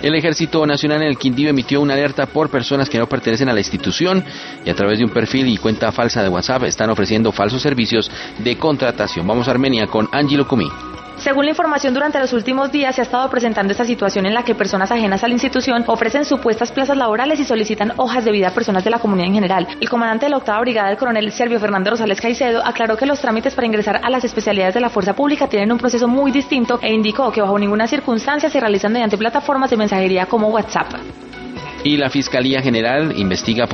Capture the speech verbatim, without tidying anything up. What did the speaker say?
El Ejército Nacional en el Quindío emitió una alerta por personas que no pertenecen a la institución y a través de un perfil y cuenta falsa de WhatsApp están ofreciendo falsos servicios de contratación. Vamos a Armenia con Angelo Cumí. Según la información, durante los últimos días se ha estado presentando esta situación en la que personas ajenas a la institución ofrecen supuestas plazas laborales y solicitan hojas de vida a personas de la comunidad en general. El comandante de la octava brigada, el coronel Servio Fernando Rosales Caicedo, aclaró que los trámites para ingresar a las especialidades de la fuerza pública tienen un proceso muy distinto e indicó que bajo ninguna circunstancia se realizan mediante plataformas de mensajería como WhatsApp. Y la Fiscalía General investiga